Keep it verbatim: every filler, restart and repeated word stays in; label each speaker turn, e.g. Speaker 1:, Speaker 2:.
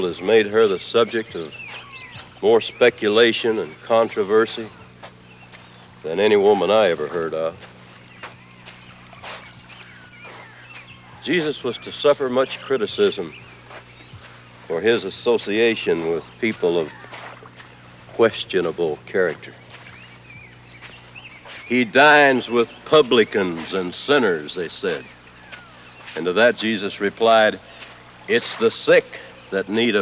Speaker 1: has made her the subject of more speculation and controversy than any woman I ever heard of. Jesus was to suffer much criticism for his association with people of questionable character. He dines with publicans and sinners, they said. And to that Jesus replied, "It's the sick that need a